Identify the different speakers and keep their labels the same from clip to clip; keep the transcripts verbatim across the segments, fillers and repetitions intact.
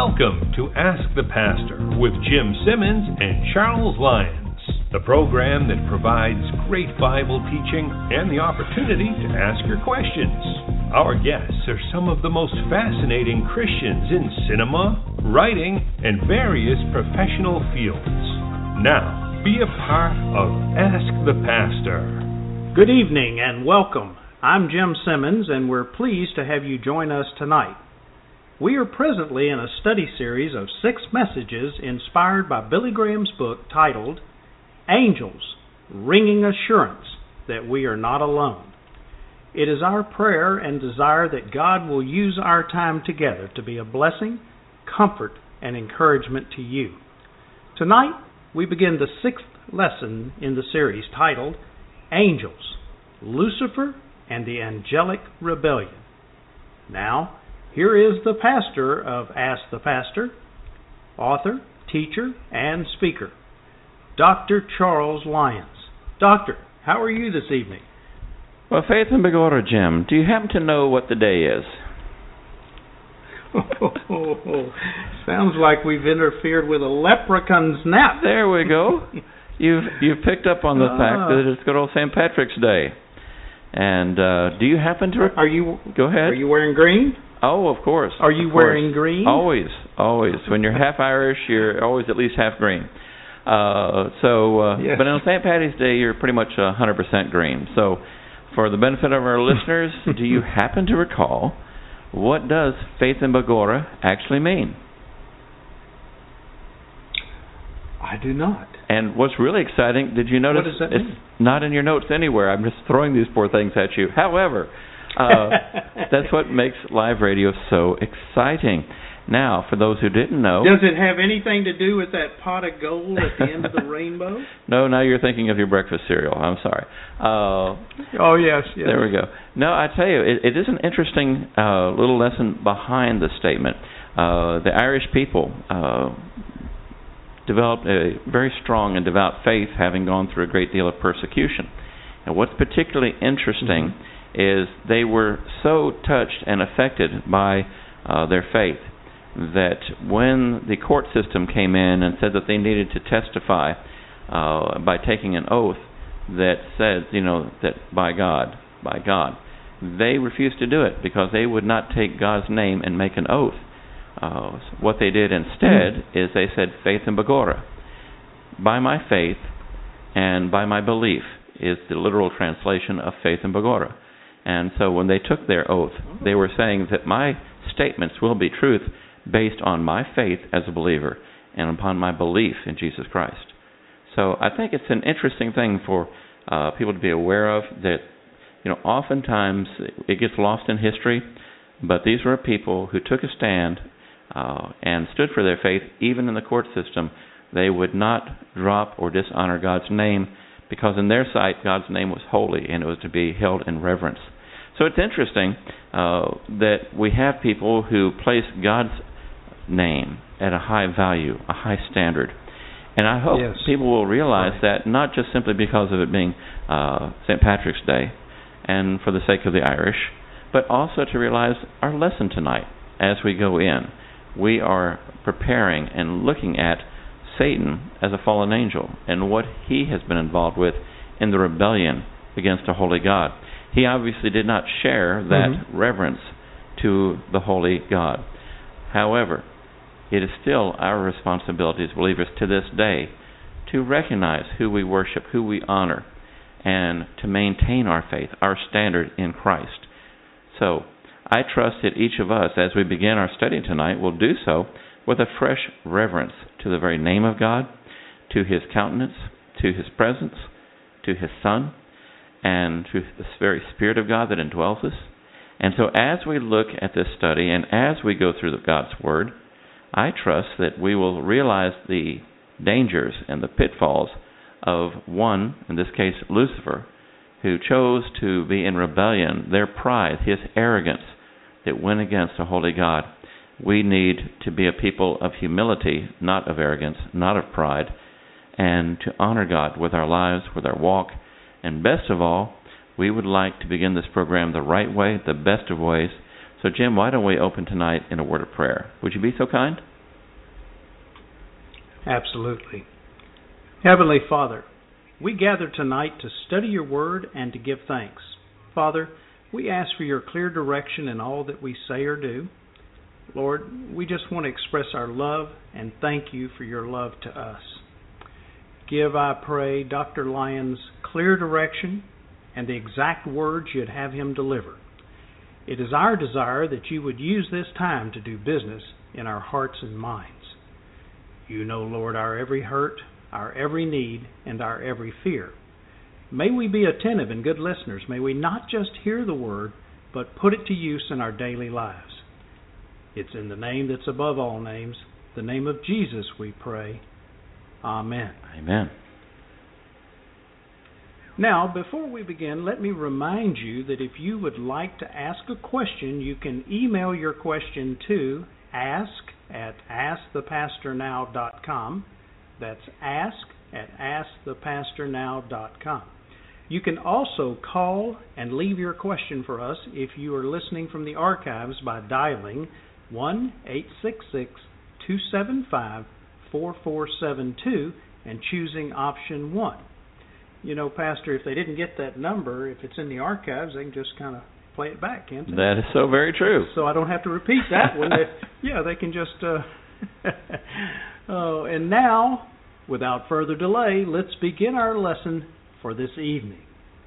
Speaker 1: Welcome to Ask the Pastor with Jim Simmons and Charles Lyons, the program that provides great Bible teaching and the opportunity to ask your questions. Our guests are some of the most fascinating Christians in cinema, writing, and various professional fields. Now, be a part of Ask the Pastor.
Speaker 2: Good evening and welcome. I'm Jim Simmons, and we're pleased to have you join us tonight. We are presently in a study series of six messages inspired by Billy Graham's book titled, Angels, Ringing Assurance That We Are Not Alone. It is our prayer and desire that God will use our time together to be a blessing, comfort, and encouragement to you. Tonight, we begin the sixth lesson in the series titled, Angels, Lucifer, and the Angelic Rebellion. Now, here is the pastor of Ask the Pastor, author, teacher, and speaker, Doctor Charles Lyons. Doctor, how are you this evening?
Speaker 3: Well, Faith and Begorra, Jim, do you happen to know what the day is?
Speaker 2: Oh, oh, oh. Sounds like we've interfered with a leprechaun's nap.
Speaker 3: There we go. You've you've picked up on the uh, fact that it's good old Saint Patrick's Day. And uh, do you happen to...
Speaker 2: Are you...
Speaker 3: Go ahead.
Speaker 2: Are you wearing green?
Speaker 3: Oh, of course.
Speaker 2: Are you wearing green?
Speaker 3: Always, always. When you're half Irish, you're always at least half green. Uh, so, uh,
Speaker 2: yes.
Speaker 3: But on Saint Patty's Day, you're pretty much one hundred percent green. So, for the benefit of our listeners, do you happen to recall what does Faith and Begorra actually mean?
Speaker 2: I do not.
Speaker 3: And what's really exciting, did you notice?
Speaker 2: What does that
Speaker 3: it's
Speaker 2: mean?
Speaker 3: Not in your notes anywhere. I'm just throwing these poor things at you. However, uh, that's what makes live radio so exciting. Now, for those who didn't know...
Speaker 2: Does it have anything to do with that pot of gold at the end of the rainbow?
Speaker 3: No, now you're thinking of your breakfast cereal. I'm sorry. Uh,
Speaker 2: oh, yes, yes.
Speaker 3: There we go. No, I tell you, it, it is an interesting uh, little lesson behind the statement. Uh, the Irish people uh, developed a very strong and devout faith, having gone through a great deal of persecution. And what's particularly interesting mm-hmm. is they were so touched and affected by uh, their faith that when the court system came in and said that they needed to testify uh, by taking an oath that said, you know, that by God, by God, they refused to do it because they would not take God's name and make an oath. Uh, what they did instead mm-hmm. is they said, Faith and Begorra. By my faith and by my belief is the literal translation of Faith and Begorra. And so when they took their oath, they were saying that my statements will be truth based on my faith as a believer and upon my belief in Jesus Christ. So I think it's an interesting thing for uh, people to be aware of, that, you know, oftentimes it gets lost in history, but these were people who took a stand uh, and stood for their faith. Even in the court system, they would not drop or dishonor God's name, because in their sight, God's name was holy and it was to be held in reverence. So it's interesting uh, that we have people who place God's name at a high value, a high standard. And I hope yes. people will realize right. that, not just simply because of it being uh, Saint Patrick's Day and for the sake of the Irish, but also to realize our lesson tonight as we go in. We are preparing and looking at Satan as a fallen angel and what he has been involved with in the rebellion against a holy God. He obviously did not share that mm-hmm. reverence to the holy God. However, it is still our responsibility as believers to this day to recognize who we worship, who we honor, and to maintain our faith, our standard in Christ. So, I trust that each of us, as we begin our study tonight, will do so with a fresh reverence to the very name of God, to His countenance, to His presence, to His Son, and to the very Spirit of God that indwells us. And so as we look at this study and as we go through God's Word, I trust that we will realize the dangers and the pitfalls of one, in this case Lucifer, who chose to be in rebellion, their pride, his arrogance that went against a holy God. We need to be a people of humility, not of arrogance, not of pride, and to honor God with our lives, with our walk. And best of all, we would like to begin this program the right way, the best of ways. So, Jim, why don't we open tonight in a word of prayer? Would you be so kind?
Speaker 2: Absolutely. Heavenly Father, we gather tonight to study your word and to give thanks. Father, we ask for your clear direction in all that we say or do. Lord, we just want to express our love and thank you for your love to us. Give, I pray, Doctor Lyons clear direction and the exact words you'd have him deliver. It is our desire that you would use this time to do business in our hearts and minds. You know, Lord, our every hurt, our every need, and our every fear. May we be attentive and good listeners. May we not just hear the word, but put it to use in our daily lives. It's in the name that's above all names, the name of Jesus, we pray. Amen.
Speaker 3: Amen.
Speaker 2: Now, before we begin, let me remind you that if you would like to ask a question, you can email your question to ask at ask the pastor now dot com. That's ask at ask the pastor now dot com. You can also call and leave your question for us if you are listening from the archives by dialing one eight six six, two seven five, four four seven two and choosing option one. You know, Pastor, if they didn't get that number, if it's in the archives, they can just kind of play it back, can't they?
Speaker 3: That is so very true.
Speaker 2: So I don't have to repeat that one. They, yeah, they can just... Uh, oh, and now, without further delay, let's begin our lesson for this evening.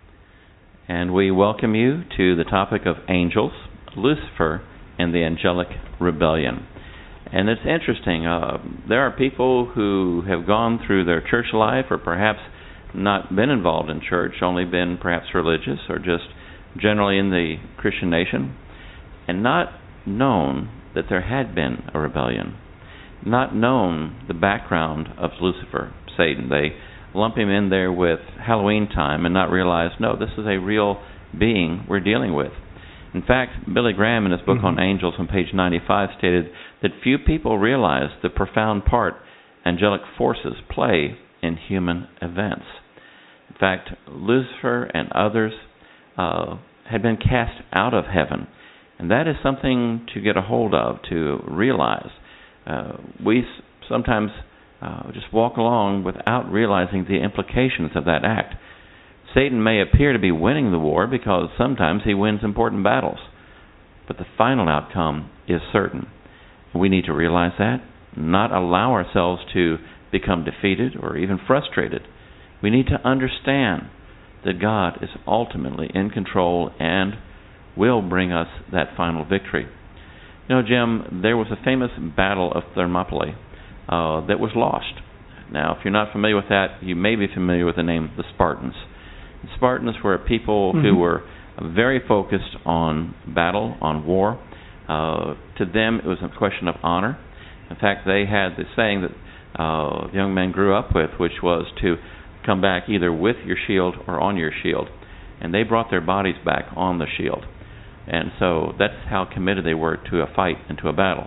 Speaker 3: And we welcome you to the topic of angels, Lucifer, and the angelic rebellion. And it's interesting. Uh, there are people who have gone through their church life or perhaps not been involved in church, only been perhaps religious or just generally in the Christian nation, and not known that there had been a rebellion, not known the background of Lucifer, Satan. They lump him in there with Halloween time and not realize, no, this is a real being we're dealing with. In fact, Billy Graham in his book mm-hmm. on angels on page ninety-five stated that few people realize the profound part angelic forces play in human events. In fact, Lucifer and others uh, had been cast out of heaven, and that is something to get a hold of, to realize. Uh, we sometimes uh, just walk along without realizing the implications of that act. Satan may appear to be winning the war because sometimes he wins important battles, but the final outcome is certain. We need to realize that, not allow ourselves to become defeated or even frustrated. We need to understand that God is ultimately in control and will bring us that final victory. You know, Jim, there was a famous battle of Thermopylae uh, that was lost. Now, if you're not familiar with that, you may be familiar with the name the Spartans. The Spartans were a people mm-hmm. who were very focused on battle, on war. Uh, to them, it was a question of honor. In fact, they had the saying that Uh, young men grew up with, which was to come back either with your shield or on your shield. And they brought their bodies back on the shield. And so that's how committed they were to a fight and to a battle.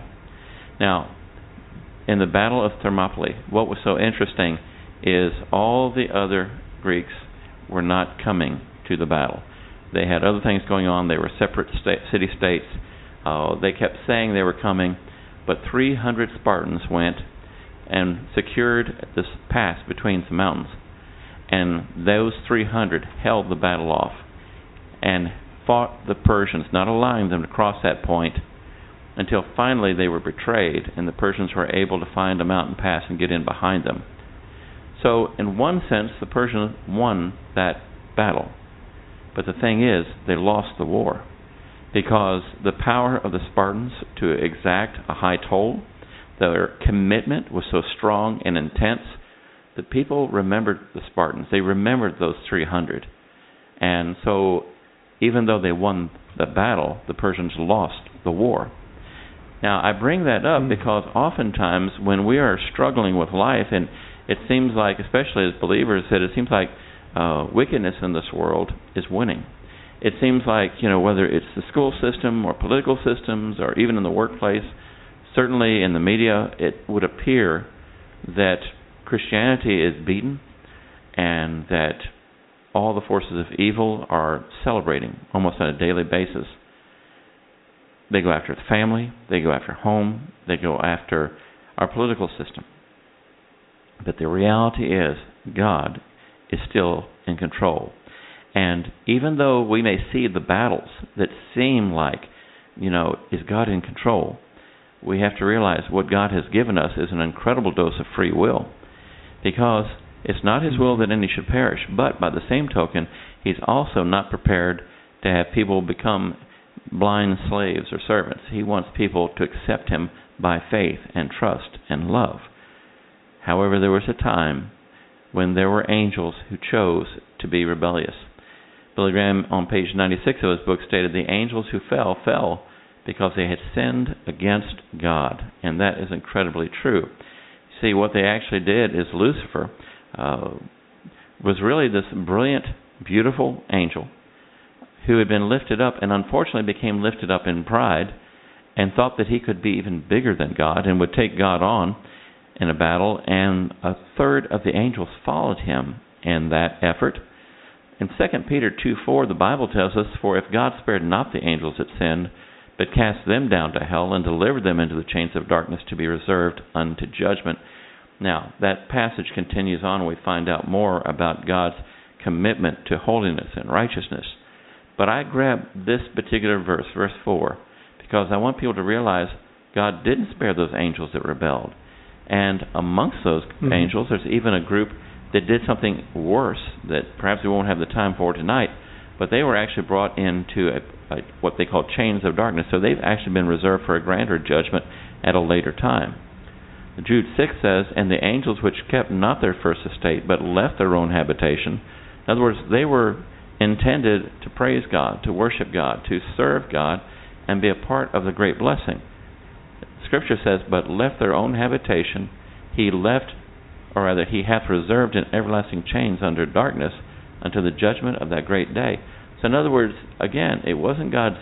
Speaker 3: Now, in the Battle of Thermopylae, what was so interesting is all the other Greeks were not coming to the battle. They had other things going on. They were separate state, city-states. Uh, they kept saying they were coming, but three hundred Spartans went and secured this pass between some mountains. And those three hundred held the battle off and fought the Persians, not allowing them to cross that point until finally they were betrayed and the Persians were able to find a mountain pass and get in behind them. So in one sense, the Persians won that battle. But the thing is, they lost the war because the power of the Spartans to exact a high toll, their commitment was so strong and intense that people remembered the Spartans. They remembered those three hundred. And so even though they won the battle, the Persians lost the war. Now, I bring that up because oftentimes when we are struggling with life, and it seems like, especially as believers, that it seems like uh, wickedness in this world is winning. It seems like, you know, whether it's the school system or political systems or even in the workplace, certainly in the media, it would appear that Christianity is beaten and that all the forces of evil are celebrating almost on a daily basis. They go after the family, they go after home, they go after our political system. But the reality is, God is still in control. And even though we may see the battles that seem like, you know, is God in control, we have to realize what God has given us is an incredible dose of free will. Because it's not His will that any should perish, but by the same token, He's also not prepared to have people become blind slaves or servants. He wants people to accept Him by faith and trust and love. However, there was a time when there were angels who chose to be rebellious. Billy Graham, on page ninety-six of his book, stated, the angels who fell, fell because they had sinned against God. And that is incredibly true. See, what they actually did is Lucifer uh, was really this brilliant, beautiful angel who had been lifted up and unfortunately became lifted up in pride and thought that he could be even bigger than God and would take God on in a battle, and a third of the angels followed him in that effort. In Second Peter two four, the Bible tells us, for if God spared not the angels that sinned, but cast them down to hell and delivered them into the chains of darkness to be reserved unto judgment. Now, that passage continues on. We find out more about God's commitment to holiness and righteousness. But I grabbed this particular verse, verse four, because I want people to realize God didn't spare those angels that rebelled. And amongst those mm-hmm. angels, there's even a group that did something worse that perhaps we won't have the time for tonight, but they were actually brought into a, a, what they call chains of darkness. So they've actually been reserved for a grander judgment at a later time. Jude six says, and the angels which kept not their first estate, but left their own habitation. In other words, they were intended to praise God, to worship God, to serve God, and be a part of the great blessing. Scripture says, but left their own habitation, he left, or rather, he hath reserved in everlasting chains under darkness unto the judgment of that great day. So in other words, again, it wasn't God's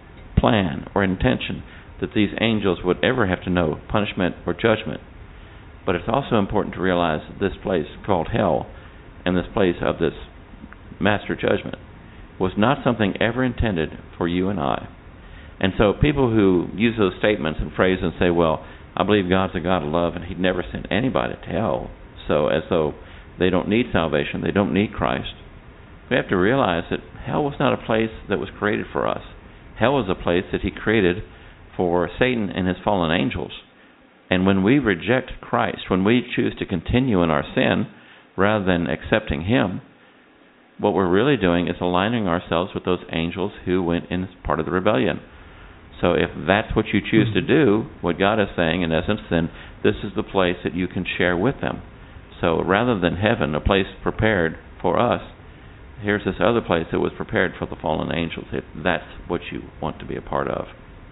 Speaker 3: plan or intention that these angels would ever have to know punishment or judgment. But it's also important to realize that this place called hell and this place of this master judgment was not something ever intended for you and I. And so people who use those statements and phrases and say, well, I believe God's a God of love and He'd never send anybody to hell, so as though they don't need salvation, they don't need Christ. We have to realize that hell was not a place that was created for us. Hell was a place that He created for Satan and his fallen angels. And when we reject Christ, when we choose to continue in our sin rather than accepting Him, what we're really doing is aligning ourselves with those angels who went in as part of the rebellion. So if that's what you choose to do, what God is saying in essence, then this is the place that you can share with them. So rather than heaven, a place prepared for us, here's this other place that was prepared for the fallen angels, if that's what you want to be a part of.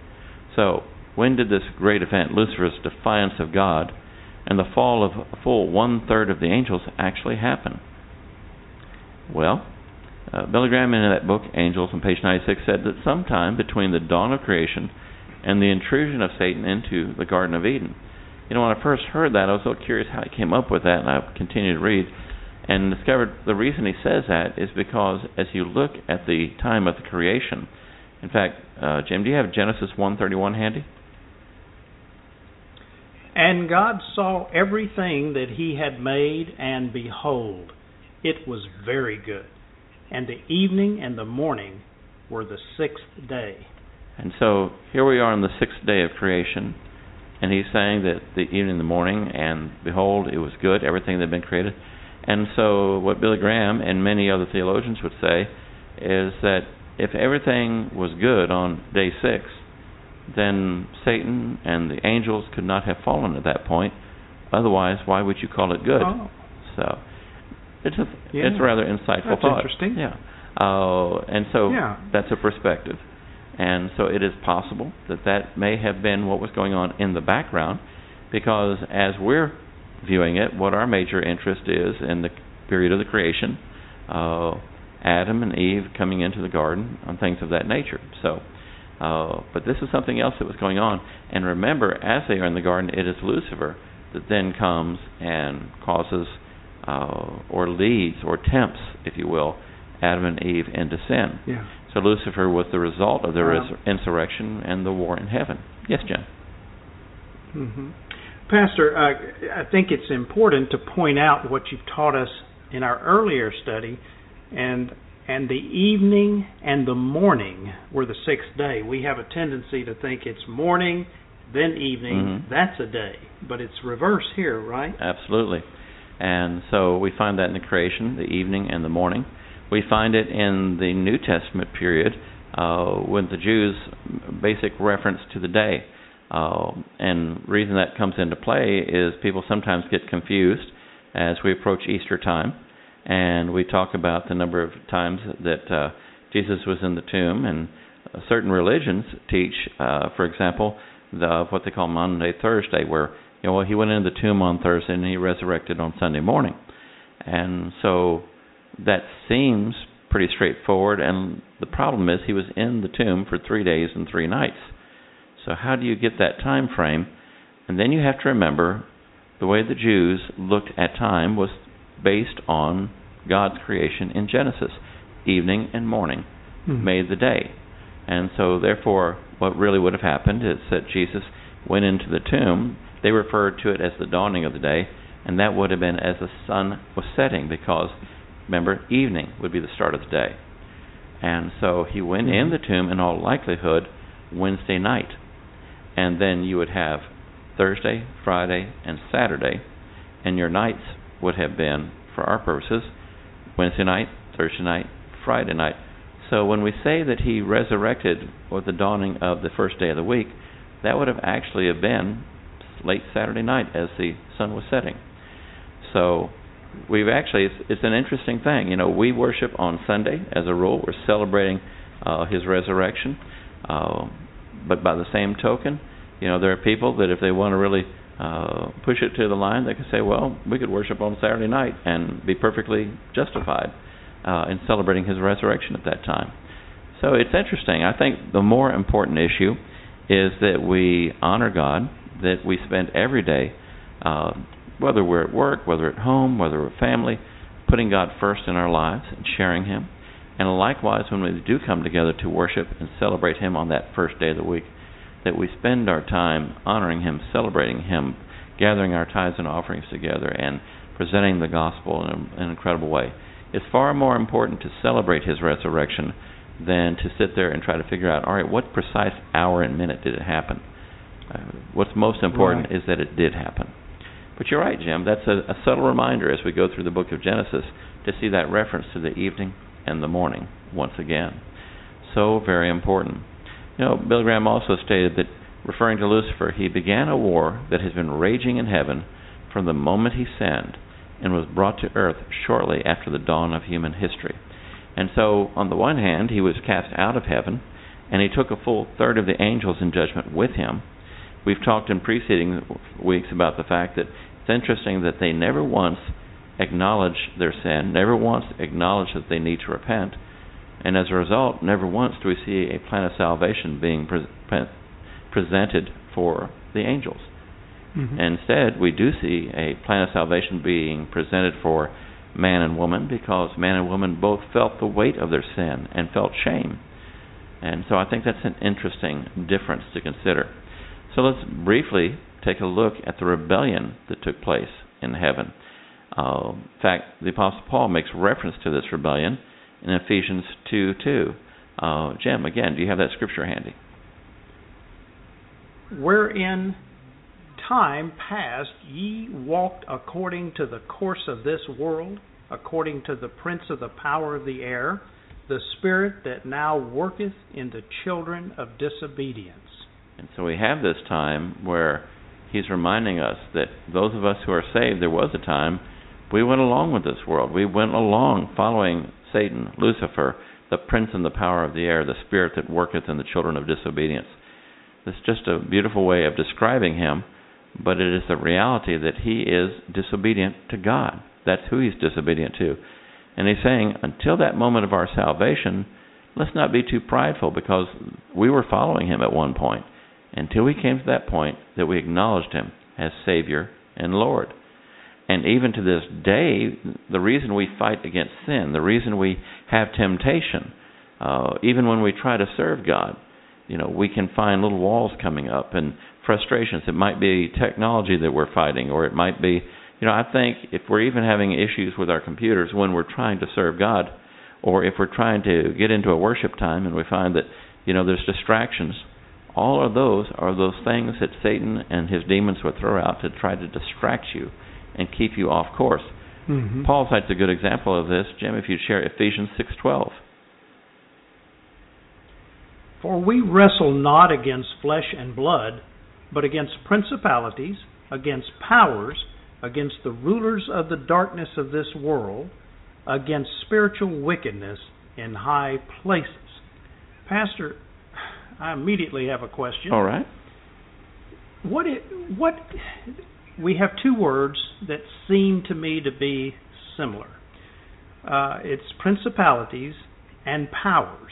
Speaker 3: So when did this great event, Lucifer's defiance of God and the fall of a full one-third of the angels, actually happen? Well, uh, Billy Graham in that book, Angels, on page ninety-six, said that sometime between the dawn of creation and the intrusion of Satan into the Garden of Eden. You know, when I first heard that, I was so curious how he came up with that, and I continued to read and discovered the reason he says that is because as you look at the time of the creation, in fact, uh, Jim, do you have Genesis one thirty-one handy?
Speaker 2: And God saw everything that He had made, and behold, it was very good. And the evening and the morning were the sixth day.
Speaker 3: And so here we are on the sixth day of creation, and He's saying that the evening and the morning, and behold, it was good, everything that had been created. And so what Billy Graham and many other theologians would say is that if everything was good on day six, then Satan and the angels could not have fallen at that point. Otherwise, why would you call it good?
Speaker 2: Oh.
Speaker 3: So it's a
Speaker 2: yeah.
Speaker 3: it's a rather insightful
Speaker 2: that's
Speaker 3: thought.
Speaker 2: Interesting.
Speaker 3: Yeah. Uh, and so
Speaker 2: yeah.
Speaker 3: that's a perspective. And so it is possible that that may have been what was going on in the background, because as we're viewing it, what our major interest is in the period of the creation, uh, Adam and Eve coming into the garden and things of that nature. So, uh, but this is something else that was going on. And remember, as they are in the garden, it is Lucifer that then comes and causes uh, or leads or tempts, if you will, Adam and Eve into sin.
Speaker 2: Yeah.
Speaker 3: So Lucifer was the result of the
Speaker 2: um,
Speaker 3: res- insurrection and the war in heaven. Yes, Jen?
Speaker 2: Mm-hmm. Pastor, uh, I think it's important to point out what you've taught us in our earlier study, and and the evening and the morning were the sixth day. We have a tendency to think it's morning, then evening, mm-hmm. that's a day. But it's reverse here, right?
Speaker 3: Absolutely. And so we find that in the creation, the evening and the morning. We find it in the New Testament period uh, when the Jews, basic reference to the day. Uh, and the reason that comes into play is people sometimes get confused as we approach Easter time. And we talk about the number of times that uh, Jesus was in the tomb, and uh, certain religions teach, uh, for example, the, what they call Maundy Thursday, where you know well, he went into the tomb on Thursday and he resurrected on Sunday morning. And so that seems pretty straightforward, and the problem is he was in the tomb for three days and three nights. So how do you get that time frame? And then you have to remember the way the Jews looked at time was based on God's creation in Genesis. Evening and morning mm-hmm. made the day. And so therefore what really would have happened is that Jesus went into the tomb. They referred to it as the dawning of the day, and that would have been as the sun was setting, because remember, evening would be the start of the day. And so he went mm-hmm. in the tomb in all likelihood Wednesday night. And then you would have Thursday, Friday, and Saturday, and your nights would have been, for our purposes, Wednesday night, Thursday night, Friday night. So when we say that he resurrected with the dawning of the first day of the week, that would have actually have been late Saturday night as the sun was setting. So we've actually, it's, it's an interesting thing. You know, we worship on Sunday as a rule. We're celebrating uh, his resurrection. Uh, but by the same token, you know, there are people that if they want to really Uh, push it to the line, they can say, well, we could worship on Saturday night and be perfectly justified uh, in celebrating his resurrection at that time. So it's interesting. I think the more important issue is that we honor God, that we spend every day, uh, whether we're at work, whether at home, whether we're family, putting God first in our lives and sharing him. And likewise, when we do come together to worship and celebrate him on that first day of the week, that we spend our time honoring him, celebrating him, gathering our tithes and offerings together, and presenting the gospel in, a, in an incredible way. It's far more important to celebrate his resurrection than to sit there and try to figure out, all right, what precise hour and minute did it happen? Uh, what's most important right. is that it did happen. But you're right, Jim. That's a, a subtle reminder as we go through the book of Genesis to see that reference to the evening and the morning once again. So very important. You know, Billy Graham also stated that, referring to Lucifer, he began a war that has been raging in heaven from the moment he sinned and was brought to earth shortly after the dawn of human history. And so, on the one hand, he was cast out of heaven, and he took a full third of the angels in judgment with him. We've talked in preceding weeks about the fact that it's interesting that they never once acknowledge their sin, never once acknowledge that they need to repent. And as a result, never once do we see a plan of salvation being pre- pre- presented for the angels. Mm-hmm. Instead, we do see a plan of salvation being presented for man and woman, because man and woman both felt the weight of their sin and felt shame. And so I think that's an interesting difference to consider. So let's briefly take a look at the rebellion that took place in heaven. Uh, in fact, the Apostle Paul makes reference to this rebellion in Ephesians two two. Uh, Jim, again, do you have that scripture handy?
Speaker 2: Wherein time past ye walked according to the course of this world, according to the prince of the power of the air, the spirit that now worketh in the children of disobedience.
Speaker 3: And so we have this time where he's reminding us that those of us who are saved, there was a time we went along with this world. We went along following Satan, Lucifer, the prince and the power of the air, the spirit that worketh in the children of disobedience. It's just a beautiful way of describing him, but it is the reality that he is disobedient to God. That's who he's disobedient to. And he's saying, until that moment of our salvation, let's not be too prideful, because we were following him at one point, until we came to that point that we acknowledged him as Savior and Lord. And even to this day, the reason we fight against sin, the reason we have temptation, uh, even when we try to serve God, you know, we can find little walls coming up. And frustrations. It might be technology that we're fighting, or it might be, you know, I think if we're even having issues with our computers when we're trying to serve God, or if we're trying to get into a worship time and we find that, you know, there's distractions, all of those are those things that Satan and his demons would throw out to try to distract you and keep you off course. Mm-hmm. Paul cites a good example of this. Jim, if you'd share Ephesians six twelve.
Speaker 2: For we wrestle not against flesh and blood, but against principalities, against powers, against the rulers of the darkness of this world, against spiritual wickedness in high places. Pastor, I immediately have a question.
Speaker 3: All right.
Speaker 2: What it, what we have two words that seem to me to be similar. Uh, it's principalities and powers.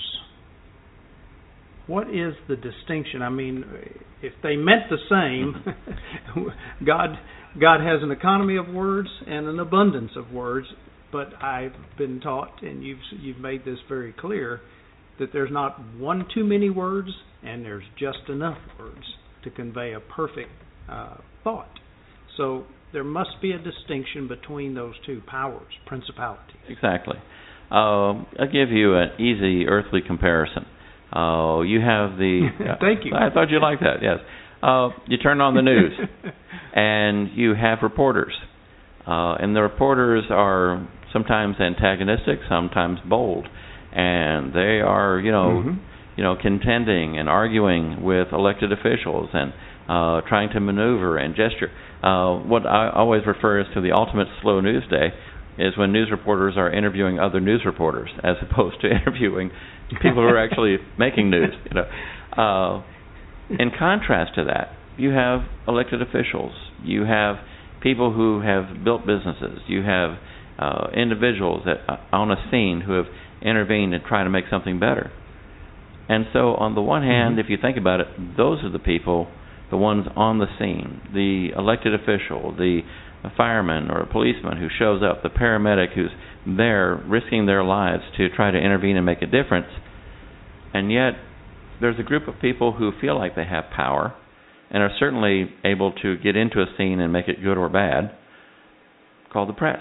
Speaker 2: What is the distinction? I mean, if they meant the same, God God has an economy of words and an abundance of words, but I've been taught, and you've you've made this very clear, that there's not one too many words and there's just enough words to convey a perfect uh, thought. So there must be a distinction between those two powers, principalities.
Speaker 3: Exactly. Uh, I'll give you an easy earthly comparison. Uh, you have the... Uh,
Speaker 2: Thank you.
Speaker 3: I thought you'd like that, yes. Uh, you turn on the news, and you have reporters. Uh, and the reporters are sometimes antagonistic, sometimes bold. And they are, you know, mm-hmm. you know, contending and arguing with elected officials and uh, trying to maneuver and gesture. Uh, what I always refer to the ultimate slow news day is when news reporters are interviewing other news reporters as opposed to interviewing people who are actually making news. You know, uh, in contrast to that, you have elected officials. You have people who have built businesses. You have uh, individuals that uh, on a scene who have intervened and tried to make something better. And so, on the one hand, mm-hmm. if you think about it, those are the people, the ones on the scene, the elected official, the a fireman or a policeman who shows up, the paramedic who's there risking their lives to try to intervene and make a difference. And yet, there's a group of people who feel like they have power and are certainly able to get into a scene and make it good or bad, called the press.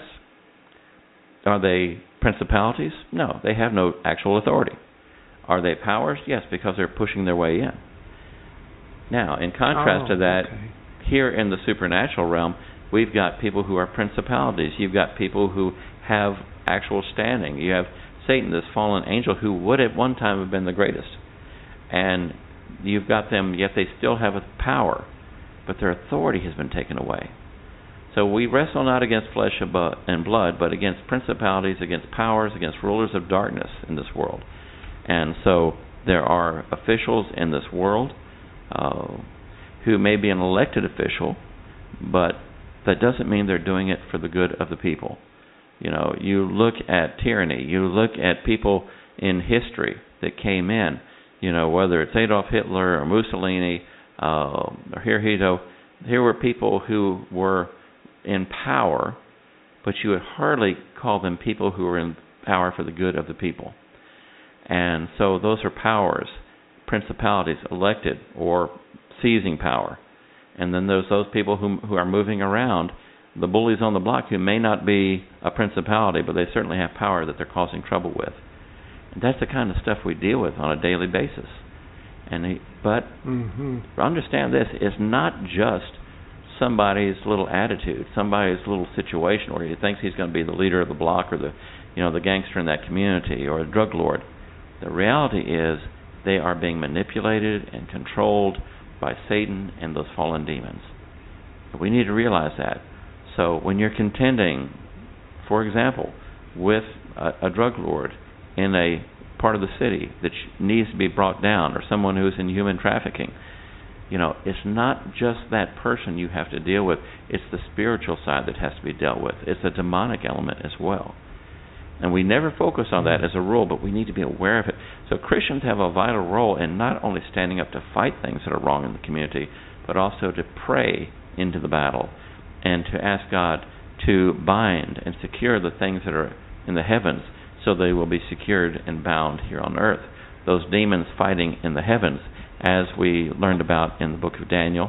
Speaker 3: Are they principalities? No, they have no actual authority. Are they powers? Yes, because they're pushing their way in. Now, in contrast
Speaker 2: oh,
Speaker 3: to that,
Speaker 2: okay.
Speaker 3: here in the supernatural realm, we've got people who are principalities. You've got people who have actual standing. You have Satan, this fallen angel, who would at one time have been the greatest. And you've got them, yet they still have a power, but their authority has been taken away. So we wrestle not against flesh and blood, but against principalities, against powers, against rulers of darkness in this world. And so there are officials in this world uh, who may be an elected official, but that doesn't mean they're doing it for the good of the people. You know, you look at tyranny, you look at people in history that came in, you know, whether it's Adolf Hitler or Mussolini uh, or Hirohito, here were people who were in power, but you would hardly call them people who were in power for the good of the people. And so those are powers, principalities, elected or seizing power. And then there's those people who who are moving around, the bullies on the block, who may not be a principality, but they certainly have power that they're causing trouble with. And that's the kind of stuff we deal with on a daily basis. And he, but mm-hmm. understand this, it's not just somebody's little attitude, somebody's little situation where he thinks he's going to be the leader of the block or the, you know, the gangster in that community or a drug lord. The reality is they are being manipulated and controlled by Satan and those fallen demons. We need to realize that. So when you're contending, for example, with a, a drug lord in a part of the city that needs to be brought down, or someone who's in human trafficking, you know, it's not just that person you have to deal with. It's the spiritual side that has to be dealt with. It's a demonic element as well. And we never focus on that as a rule, but we need to be aware of it. So Christians have a vital role in not only standing up to fight things that are wrong in the community, but also to pray into the battle and to ask God to bind and secure the things that are in the heavens so they will be secured and bound here on earth. Those demons fighting in the heavens, as we learned about in the book of Daniel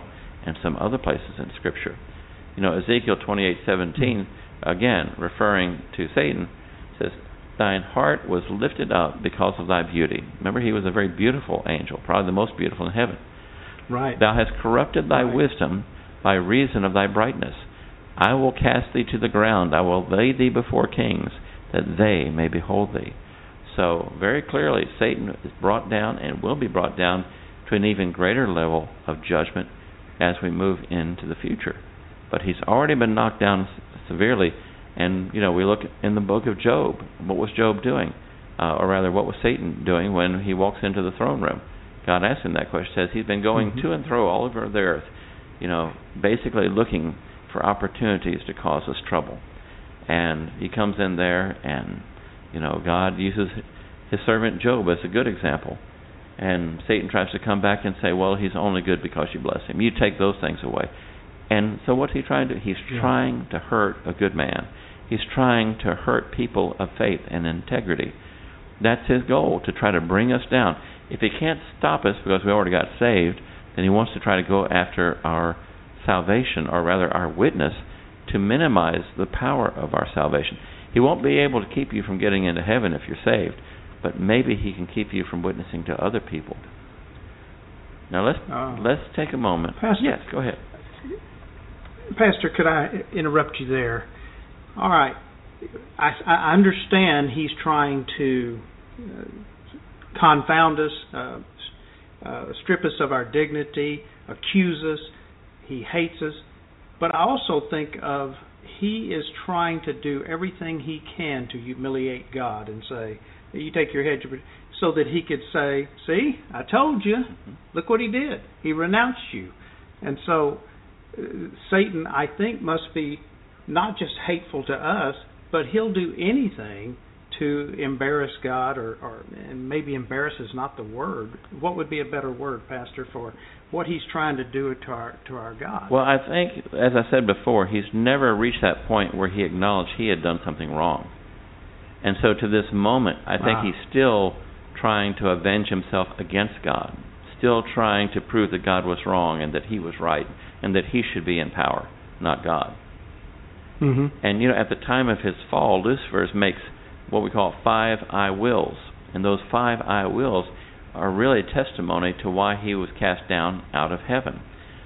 Speaker 3: and some other places in Scripture. You know, Ezekiel twenty-eight seventeen, again, referring to Satan, says, thine heart was lifted up because of thy beauty. Remember, he was a very beautiful angel, probably the most beautiful in heaven.
Speaker 2: Right.
Speaker 3: Thou hast corrupted thy
Speaker 2: right.
Speaker 3: wisdom by reason of thy brightness. I will cast thee to the ground. I will lay thee before kings, that they may behold thee. So, very clearly, Satan is brought down and will be brought down to an even greater level of judgment as we move into the future. But he's already been knocked down severely. And, you know, we look in the book of Job. What was Job doing? Uh, or rather, what was Satan doing when he walks into the throne room? God asked him that question. Says he's been going mm-hmm. to and fro all over the earth, you know, basically looking for opportunities to cause us trouble. And he comes in there and, you know, God uses his servant Job as a good example. And Satan tries to come back and say, well, he's only good because you bless him. You take those things away. And so what's he trying to do? He's yeah. trying to hurt a good man. He's trying to hurt people of faith and integrity. That's his goal, to try to bring us down. If he can't stop us because we already got saved, then he wants to try to go after our salvation, or rather our witness, to minimize the power of our salvation. He won't be able to keep you from getting into heaven if you're saved, but maybe he can keep you from witnessing to other people. Now let's uh, let's take a moment.
Speaker 2: Pastor,
Speaker 3: yes, go ahead.
Speaker 2: Pastor, could I interrupt you there? All right. I, I understand he's trying to uh, confound us, uh, uh, strip us of our dignity, accuse us. He hates us. But I also think of he is trying to do everything he can to humiliate God and say, you take your head, so that he could say, see, I told you. Look what he did. He renounced you. And so uh, Satan, I think, must be not just hateful to us, but he'll do anything to embarrass God, or, or and maybe embarrass is not the word. What would be a better word, Pastor, for what he's trying to do to our to our God?
Speaker 3: Well, I think, as I said before, he's never reached that point where he acknowledged he had done something wrong. And so to this moment, I think wow. he's still trying to avenge himself against God, still trying to prove that God was wrong and that he was right, and that he should be in power, not God.
Speaker 2: Mm-hmm.
Speaker 3: And, you know, at the time of his fall, Lucifer makes what we call five I wills. And those five I wills are really testimony to why he was cast down out of heaven.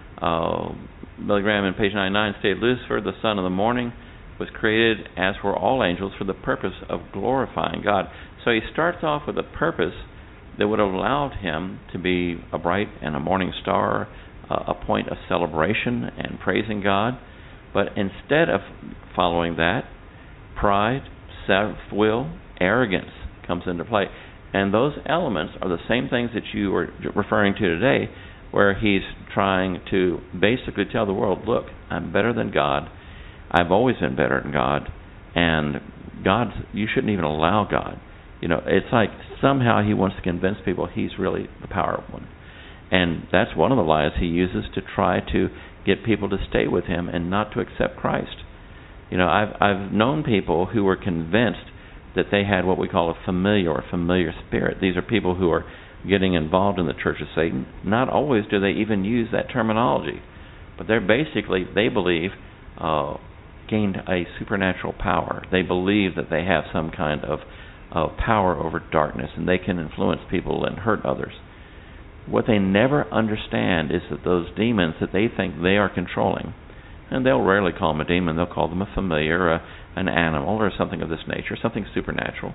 Speaker 3: Uh, Billy Graham in page ninety-nine stated, Lucifer, the son of the morning, was created, as were all angels, for the purpose of glorifying God. So he starts off with a purpose that would have allowed him to be a bright and a morning star, uh, a point of celebration and praising God. But instead of following that, pride, self-will, arrogance comes into play. And those elements are the same things that you were referring to today, where he's trying to basically tell the world, look, I'm better than God. I've always been better than God. And God, you shouldn't even allow God. You know, it's like somehow he wants to convince people he's really the powerful one. And that's one of the lies he uses to try to get people to stay with him and not to accept Christ. You know, I've I've known people who were convinced that they had what we call a familiar or familiar spirit. These are people who are getting involved in the Church of Satan. Not always do they even use that terminology, but they're basically, they believe, uh, gained a supernatural power. They believe that they have some kind of uh, power over darkness, and they can influence people and hurt others. What they never understand is that those demons that they think they are controlling, and they'll rarely call them a demon, they'll call them a familiar, a, an animal, or something of this nature, something supernatural,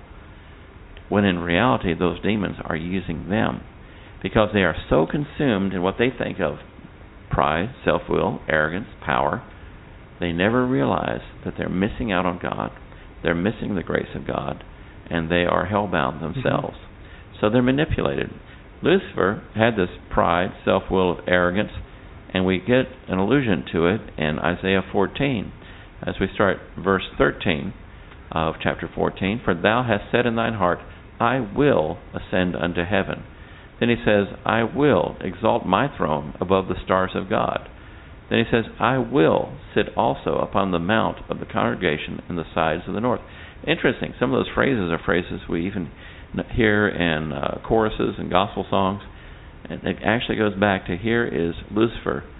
Speaker 3: when in reality those demons are using them, because they are so consumed in what they think of pride, self-will, arrogance, power, they never realize that they're missing out on God, they're missing the grace of God, and they are hell-bound themselves. Mm-hmm. So they're manipulated. Lucifer had this pride, self-will, arrogance, and we get an allusion to it in Isaiah fourteen. As we start verse thirteen of chapter fourteen, for thou hast said in thine heart, I will ascend unto heaven. Then he says, I will exalt my throne above the stars of God. Then he says, I will sit also upon the mount of the congregation in the sides of the north. Interesting. Some of those phrases are phrases we even hear in uh, choruses and gospel songs. And it actually goes back to, here is Lucifer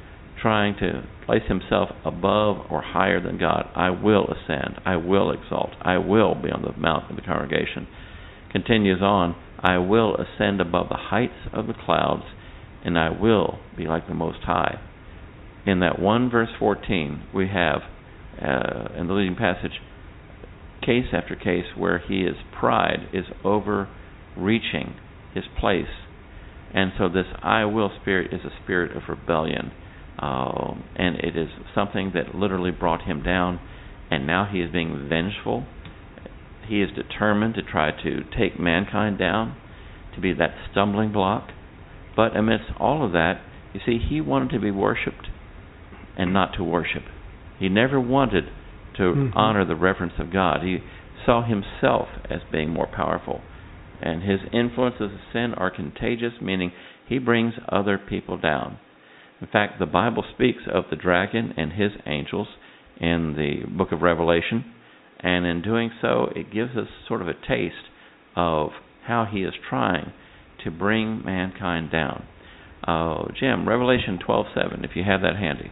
Speaker 3: trying to place himself above or higher than God. I will ascend. I will exalt. I will be on the mount of the congregation. Continues on, I will ascend above the heights of the clouds, and I will be like the Most High. In that one verse fourteen, we have, uh, in the leading passage, case after case where his pride is overreaching his place. And so this I will spirit is a spirit of rebellion. Uh, and it is something that literally brought him down. And now he is being vengeful. He is determined to try to take mankind down, to be that stumbling block. But amidst all of that, you see, he wanted to be worshipped and not to worship. He never wanted to mm-hmm. honor the reverence of God. He saw himself as being more powerful. And his influences of sin are contagious, meaning he brings other people down. In fact, the Bible speaks of the dragon and his angels in the book of Revelation. And in doing so, it gives us sort of a taste of how he is trying to bring mankind down. Uh, Jim, Revelation twelve seven, if you have that handy.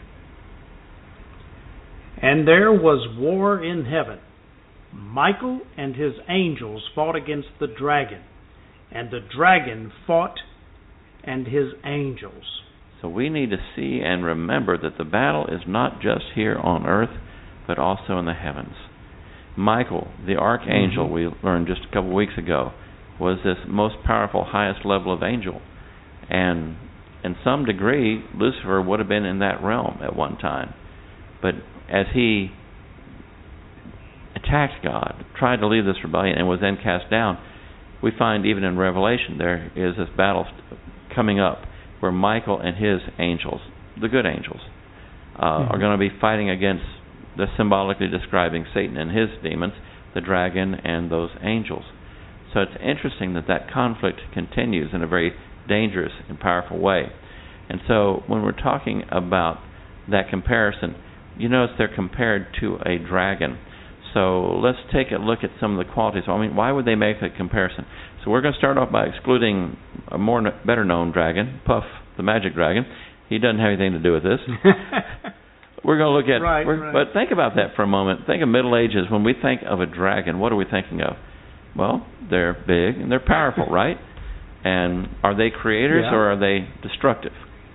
Speaker 2: And there was war in heaven. Michael and his angels fought against the dragon, and the dragon fought and his angels.
Speaker 3: So we need to see and remember that the battle is not just here on earth, but also in the heavens. Michael, the archangel, mm-hmm. we learned just a couple weeks ago, was this most powerful, highest level of angel. And in some degree, Lucifer would have been in that realm at one time. But as he attacked God, tried to lead this rebellion, and was then cast down, we find even in Revelation there is this battle coming up where Michael and his angels, the good angels, uh, mm-hmm. are going to be fighting against, the symbolically describing Satan and his demons, the dragon and those angels. So it's interesting that that conflict continues in a very dangerous and powerful way. And so when we're talking about that comparison, you notice they're compared to a dragon. So let's take a look at some of the qualities. I mean, why would they make a comparison? So we're going to start off by excluding a more better known dragon, Puff, the magic dragon. He doesn't have anything to do with this. We're going to look at,
Speaker 2: right, right.
Speaker 3: But think about that for a moment. Think of Middle Ages. When we think of a dragon, what are we thinking of? Well, they're big and they're powerful, right? And are they creators yeah. or are they destructive?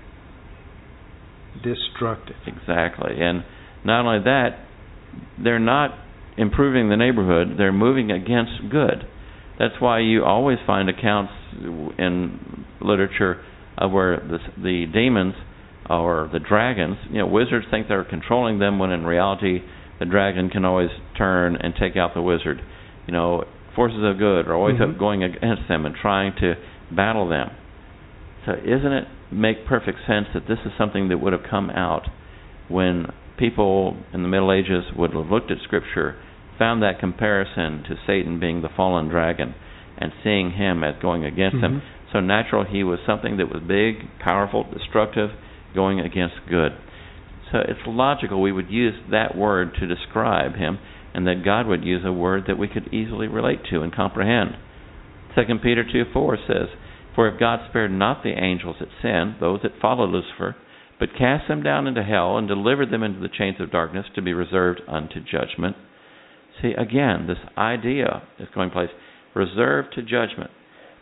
Speaker 2: Destructive.
Speaker 3: Exactly. And not only that, they're not improving the neighborhood, they're moving against good. That's why you always find accounts in literature of where the, the demons or the dragons, you know, wizards think they're controlling them when in reality the dragon can always turn and take out the wizard. You know, forces of good are always mm-hmm. going against them and trying to battle them. So isn't it make perfect sense that this is something that would have come out when people in the Middle Ages would have looked at Scripture, found that comparison to Satan being the fallen dragon and seeing him as going against mm-hmm. them. So natural, he was something that was big, powerful, destructive, going against good. So it's logical we would use that word to describe him, and that God would use a word that we could easily relate to and comprehend. Second Peter two four says, For if God spared not the angels that sinned, those that followed Lucifer, but cast them down into hell and delivered them into the chains of darkness to be reserved unto judgment. See, again, this idea is going place, reserved to judgment.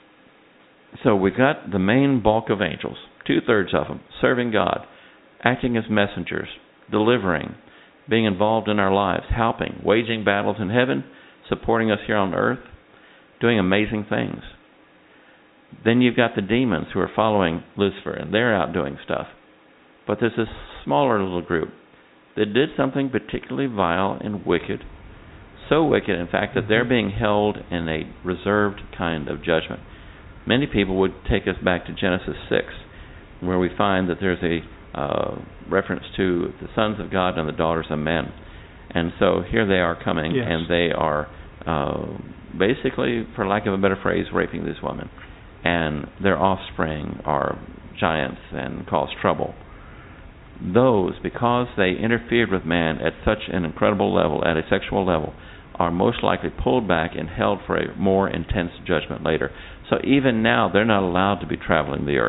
Speaker 3: So we've got the main bulk of angels, two-thirds of them, serving God, acting as messengers, delivering, being involved in our lives, helping, waging battles in heaven, supporting us here on earth, doing amazing things. Then you've got the demons who are following Lucifer, and they're out doing stuff. But there's this smaller little group that did something particularly vile and wicked, so wicked, in fact, that they're being held in a reserved kind of judgment. Many people would take us back to Genesis six, where we find that there's a uh, reference to the sons of God and the daughters of men. And so here they are coming, yes. and they are uh, basically, for lack of a better phrase, raping these women. And their offspring are giants and cause trouble. Those, because they interfered with man at such an incredible level, at a sexual level, are most likely pulled back and held for a more intense judgment later. So even now, they're not allowed to be traveling the earth.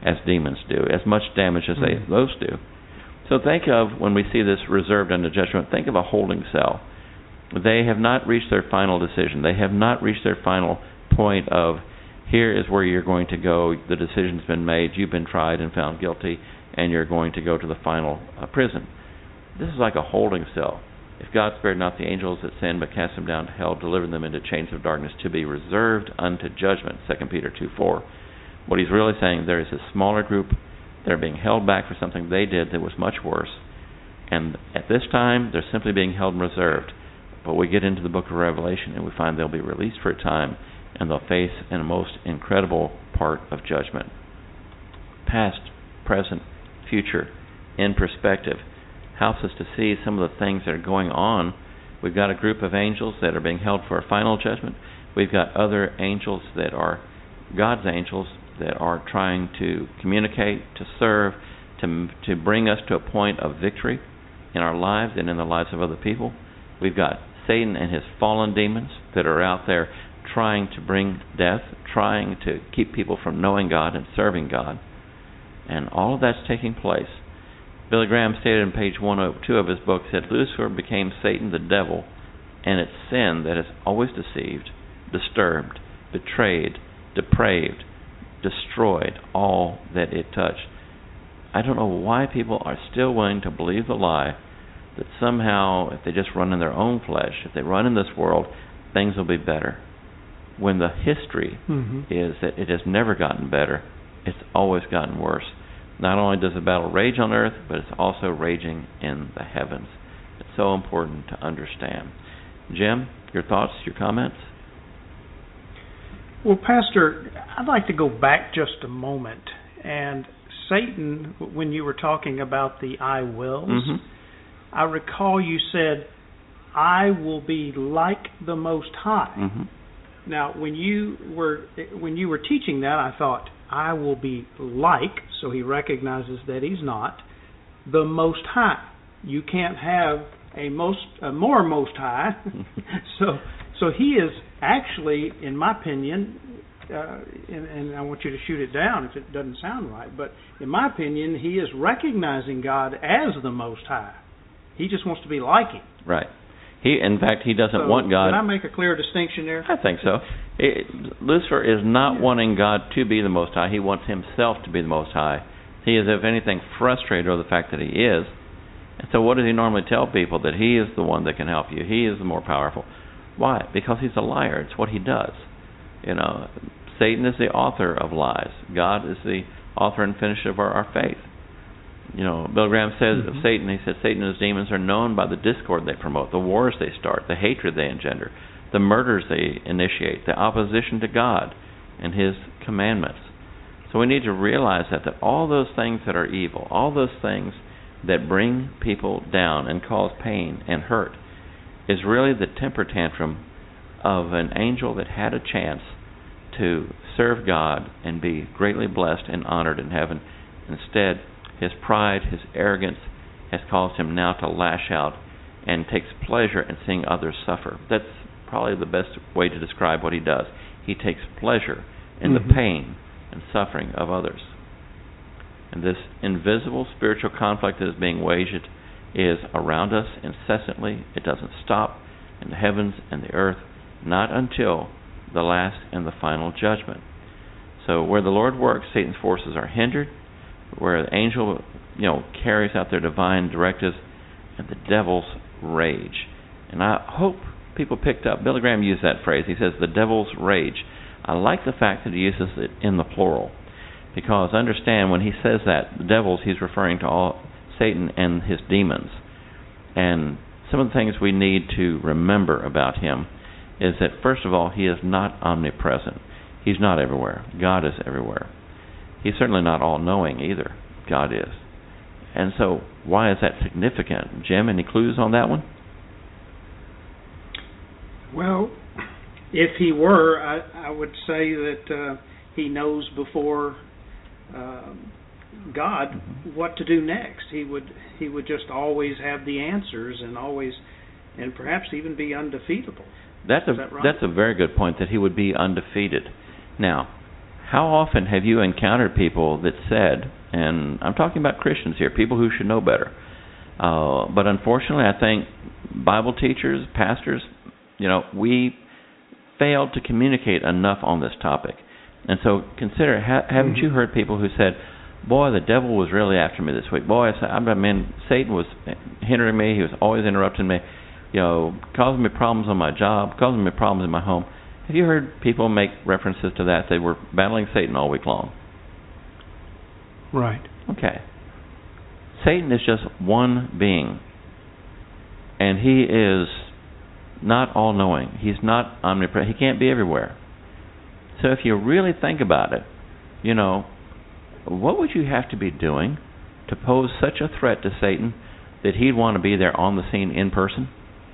Speaker 3: as demons do, as much damage as they,
Speaker 2: Mm-hmm.
Speaker 3: those do. So think of, when we see this reserved unto judgment, think of a holding cell. They have not reached their final decision. They have not reached their final point of, here is where you're going to go. The decision's been made. You've been tried and found guilty, and you're going to go to the final uh, prison. This is like a holding cell. If God spared not the angels that sinned, but cast them down to hell, delivered them into chains of darkness, to be reserved unto judgment, Second Peter two four. What he's really saying, there is a smaller group that are being held back for something they did that was much worse. And at this time, they're simply being held and reserved. But we get into the book of Revelation, and we find they'll be released for a time, and they'll face a most incredible part of judgment. Past, present, future, in perspective, helps us to see some of the things that are going on. We've got a group of angels that are being held for a final judgment. We've got other angels that are God's angels that are trying to communicate, to serve, to, to bring us to a point of victory in our lives and in the lives of other people. We've got Satan and his fallen demons that are out there trying to bring death, trying to keep people from knowing God and serving God. And all of that's taking place. Billy Graham stated in page one oh two of his book that Lucifer became Satan the devil, and it's sin that has always deceived, disturbed, betrayed, depraved, destroyed all that it touched. I don't know why people are still willing to believe the lie that somehow if they just run in their own flesh, if they run in this world, things will be better. When the history mm-hmm. is that it has never gotten better, it's always gotten worse. Not only does the battle rage on earth, but it's also raging in the heavens. It's so important to understand. Jim, your thoughts, your comments?
Speaker 2: Well, Pastor, I'd like to go back just a moment. And Satan, when you were talking about the I wills, mm-hmm. I recall you said, I will be like the Most High. Mm-hmm. Now, when you were when you were teaching that, I thought, I will be like, so he recognizes that he's not, the Most High. You can't have a most a more Most High. so so he is actually, in my opinion, uh, and, and I want you to shoot it down if it doesn't sound right, but in my opinion, he is recognizing God as the Most High. He just wants to be like him.
Speaker 3: Right. He, in fact, he doesn't
Speaker 2: so,
Speaker 3: want God.
Speaker 2: Did I make a clear distinction there?
Speaker 3: I think so. It, Lucifer is not
Speaker 2: yeah.
Speaker 3: wanting God to be the Most High. He wants himself to be the Most High. He is, if anything, frustrated over the fact that he is. And so what does he normally tell people? That he is the one that can help you. He is the more powerful. Why? Because he's a liar. It's what he does. You know, Satan is the author of lies. God is the author and finisher of our, our faith. You know, Bill Graham says mm-hmm. of Satan, he said, Satan and his demons are known by the discord they promote, the wars they start, the hatred they engender, the murders they initiate, the opposition to God and his commandments. So we need to realize that, that all those things that are evil, all those things that bring people down and cause pain and hurt, is really the temper tantrum of an angel that had a chance to serve God and be greatly blessed and honored in heaven. Instead, his pride, his arrogance has caused him now to lash out and takes pleasure in seeing others suffer. That's probably the best way to describe what he does. He takes pleasure in mm-hmm. the pain and suffering of others. And this invisible spiritual conflict that is being waged is around us incessantly. It doesn't stop in the heavens and the earth, not until the last and the final judgment. So where the Lord works, Satan's forces are hindered. Where the angel, you know, carries out their divine directives, and the devil's rage. And I hope people picked up, Billy Graham used that phrase. He says, the devil's rage. I like the fact that he uses it in the plural, because understand when he says that, the devils, he's referring to all Satan and his demons. And some of the things we need to remember about him is that, first of all, he is not omnipresent. He's not everywhere. God is everywhere. He's certainly not all-knowing either. God is. And so, why is that significant? Jim, any clues on that one?
Speaker 2: Well, if he were, I, I would say that uh, he knows before uh, God mm-hmm. what to do next. He would he would just always have the answers and always, and perhaps even be undefeatable.
Speaker 3: That's a
Speaker 2: is that right?
Speaker 3: That's a very good point, that he would be undefeated. Now, how often have you encountered people that said, and I'm talking about Christians here, people who should know better, uh, but unfortunately I think Bible teachers, pastors, you know, we failed to communicate enough on this topic. And so consider, ha- haven't mm-hmm. you heard people who said, boy, the devil was really after me this week. Boy, I mean, Satan was hindering me. He was always interrupting me, you know, causing me problems on my job, causing me problems in my home. Have you heard people make references to that? They were battling Satan all week long.
Speaker 2: Right.
Speaker 3: Okay. Satan is just one being, and he is not all-knowing. He's not omnipresent. He can't be everywhere. So if you really think about it, you know, what would you have to be doing to pose such a threat to Satan that he'd want to be there on the scene in person?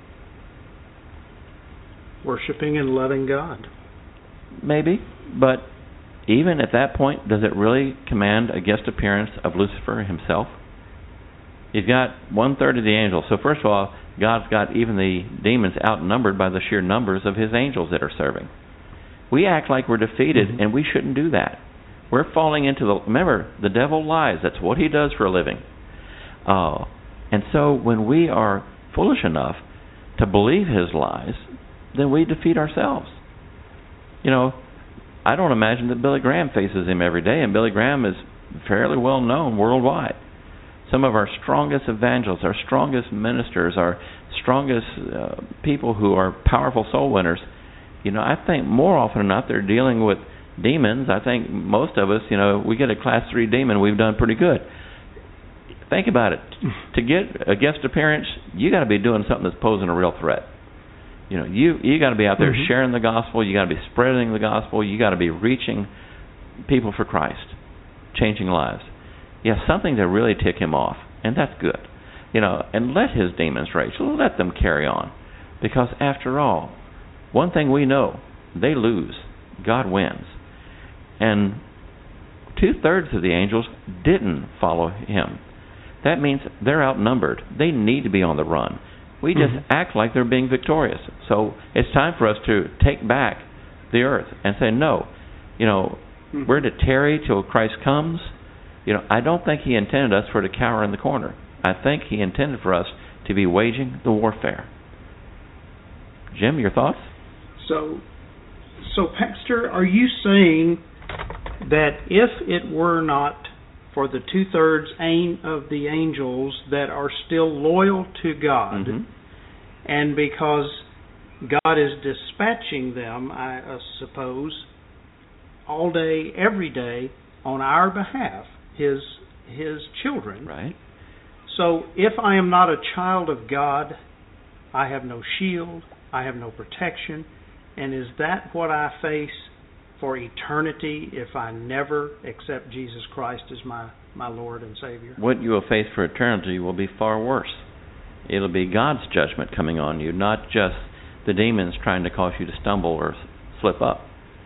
Speaker 2: Worshiping and loving God.
Speaker 3: Maybe, but even at that point, does it really command a guest appearance of Lucifer himself? You've got one-third of the angels. So first of all, God's got even the demons outnumbered by the sheer numbers of his angels that are serving. We act like we're defeated, mm-hmm. and we shouldn't do that. We're falling into the... Remember, the devil lies. That's what he does for a living. Uh, and so when we are foolish enough to believe his lies, then we defeat ourselves. You know, I don't imagine that Billy Graham faces him every day, and Billy Graham is fairly well known worldwide. Some of our strongest evangelists, our strongest ministers, our strongest uh, people who are powerful soul winners, you know, I think more often than not they're dealing with demons. I think most of us, you know, we get a class three demon, we've done pretty good. Think about it. To get a guest appearance, you got to be doing something that's posing a real threat. You know, you you got to be out there mm-hmm. sharing the gospel. You got to be spreading the gospel. You got to be reaching people for Christ, changing lives. Yeah, something to really tick him off, and that's good. You know, and let his demons rage. Let them carry on, because after all, one thing we know: they lose, God wins, and two-thirds of the angels didn't follow him. That means they're outnumbered. They need to be on the run. We just mm-hmm. act like they're being victorious. So it's time for us to take back the earth and say, no, you know, mm-hmm. we're to tarry till Christ comes. You know, I don't think he intended us for to cower in the corner. I think he intended for us to be waging the warfare. Jim, your thoughts?
Speaker 2: So, so Pastor, are you saying that if it were not for the two-thirds of the angels that are still loyal to God, mm-hmm. and because God is dispatching them, I uh, suppose, all day, every day, on our behalf, His His children.
Speaker 3: Right.
Speaker 2: So if I am not a child of God, I have no shield, I have no protection, and is that what I face for eternity if I never accept Jesus Christ as my, my Lord and Savior?
Speaker 3: What you will face for eternity will be far worse. It'll be God's judgment coming on you, not just the demons trying to cause you to stumble or slip up.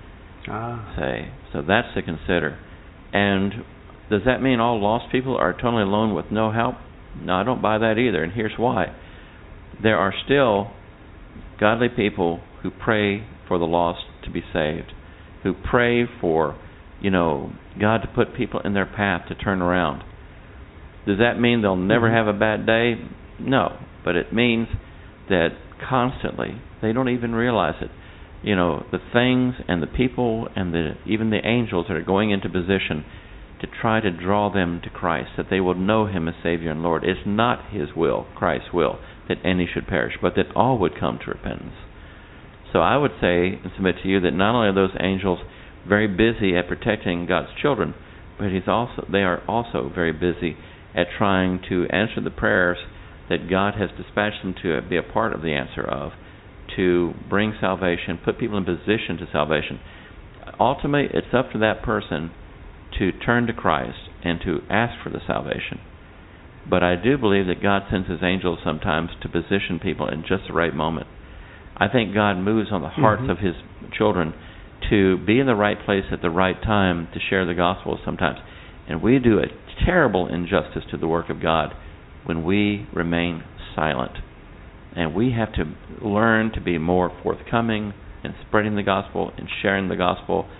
Speaker 2: Ah.
Speaker 3: Say, so that's to consider. And does that mean all lost people are totally alone with no help? No, I don't buy that either, and here's why. There are still godly people who pray for the lost to be saved, who pray for, you know, God to put people in their path to turn around. Does that mean they'll never mm-hmm. have a bad day? No, but it means that constantly, they don't even realize it. You know, the things and the people and the even the angels that are going into position to try to draw them to Christ, that they will know Him as Savior and Lord. It's not His will, Christ's will, that any should perish, but that all would come to repentance. So I would say and submit to you that not only are those angels very busy at protecting God's children, but he's also they are also very busy at trying to answer the prayers that God has dispatched them to be a part of the answer of, to bring salvation, put people in position to salvation. Ultimately, it's up to that person to turn to Christ and to ask for the salvation. But I do believe that God sends His angels sometimes to position people in just the right moment. I think God moves on the hearts mm-hmm. of His children to be in the right place at the right time to share the gospel sometimes. And we do a terrible injustice to the work of God when we remain silent. And we have to learn to be more forthcoming in spreading the gospel and sharing the gospel.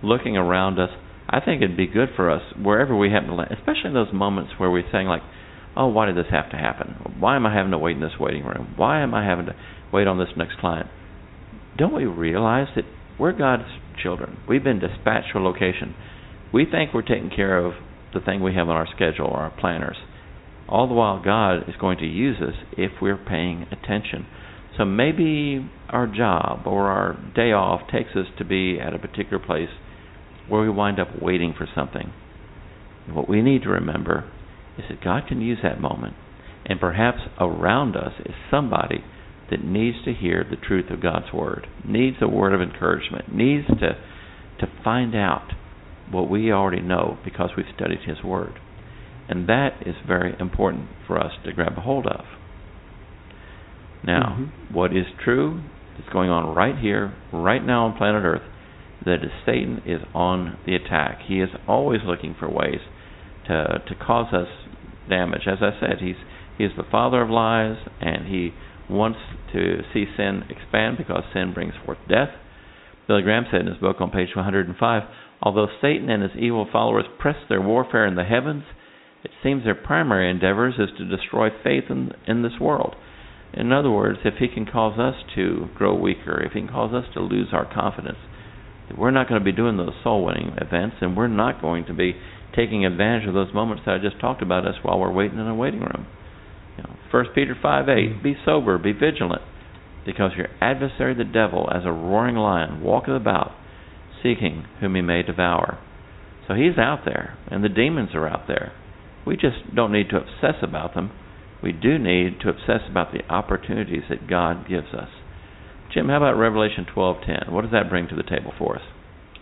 Speaker 3: looking around us, I think it'd be good for us, wherever we happen to land, especially in those moments where we're saying like, oh, why did this have to happen? Why am I having to wait in this waiting room? Why am I having to wait on this next client? Don't we realize that we're God's children? We've been dispatched to a location. We think we're taking care of the thing we have on our schedule or our planners. All the while, God is going to use us if we're paying attention. So maybe our job or our day off takes us to be at a particular place where we wind up waiting for something. And what we need to remember is that God can use that moment. And perhaps around us is somebody that needs to hear the truth of God's Word, needs a word of encouragement, needs to, to find out what we already know because we've studied His Word. And that is very important for us to grab a hold of. Now, mm-hmm. what is true is going on right here, right now on planet Earth, that is Satan is on the attack. He is always looking for ways to to cause us damage. As I said, he's he's the father of lies, and he wants to see sin expand because sin brings forth death. Billy Graham said in his book on page one hundred five, although Satan and his evil followers press their warfare in the heavens, it seems their primary endeavors is to destroy faith in, in this world. In other words, if he can cause us to grow weaker, if he can cause us to lose our confidence, we're not going to be doing those soul-winning events, and we're not going to be taking advantage of those moments that I just talked about us while we're waiting in a waiting room. You know, First Peter five eight, be sober, be vigilant, because your adversary the devil, as a roaring lion, walketh about, seeking whom he may devour. So he's out there, and the demons are out there. We just don't need to obsess about them. We do need to obsess about the opportunities that God gives us. Jim, how about Revelation twelve ten? What does that bring to the table for us?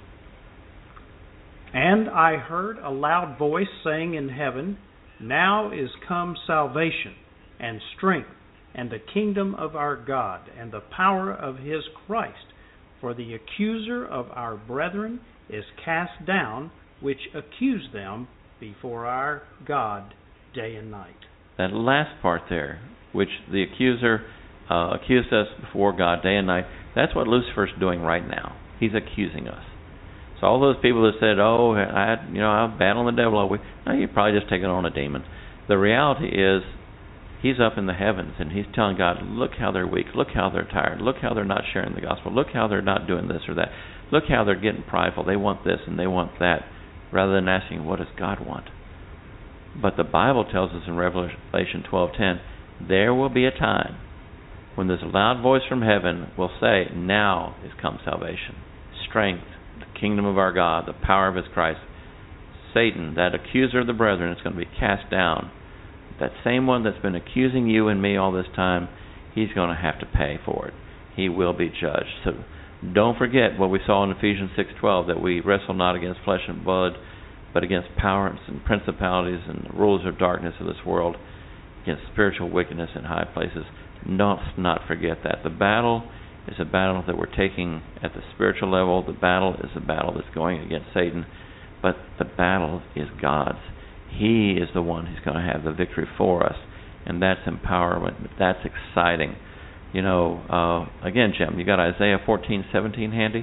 Speaker 2: And I heard a loud voice saying in heaven, now is come salvation and strength and the kingdom of our God and the power of His Christ. For the accuser of our brethren is cast down, which accused them before our God day and night.
Speaker 3: That last part there, which the accuser uh, accused us before God day and night, that's what Lucifer's doing right now. He's accusing us. So all those people that said, oh, I, you know, I'm battling the devil all week, no, you're probably just taking on a demon. The reality is, he's up in the heavens, and he's telling God, look how they're weak, look how they're tired, look how they're not sharing the gospel, look how they're not doing this or that, look how they're getting prideful, they want this and they want that, rather than asking, what does God want? But the Bible tells us in Revelation twelve ten, there will be a time when this loud voice from heaven will say, now is come salvation, strength, the kingdom of our God, the power of His Christ. Satan, that accuser of the brethren, is going to be cast down. That same one that's been accusing you and me all this time, he's going to have to pay for it. He will be judged. So don't forget what we saw in Ephesians six twelve, that we wrestle not against flesh and blood, but against powers and principalities and rulers of darkness of this world, against spiritual wickedness in high places. Don't not forget that. The battle is a battle that we're taking at the spiritual level. The battle is a battle that's going against Satan, but the battle is God's. He is the one who's going to have the victory for us, and that's empowerment. That's exciting. You know, uh, again, Jim, you got Isaiah fourteen seventeen handy?